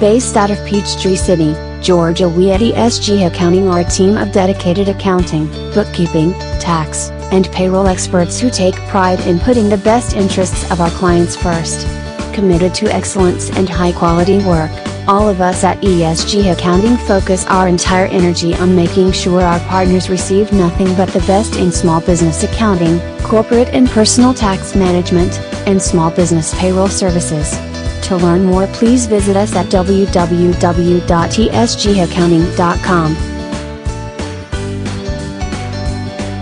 Based out of Peachtree City, Georgia, we at ESG Accounting are a team of dedicated accounting, bookkeeping, tax, and payroll experts who take pride in putting the best interests of our clients first. Committed to excellence and high-quality work, all of us at ESG Accounting focus our entire energy on making sure our partners receive nothing but the best in small business accounting, corporate and personal tax management, and small business payroll services. To learn more, please visit us at www.esgaccounting.com.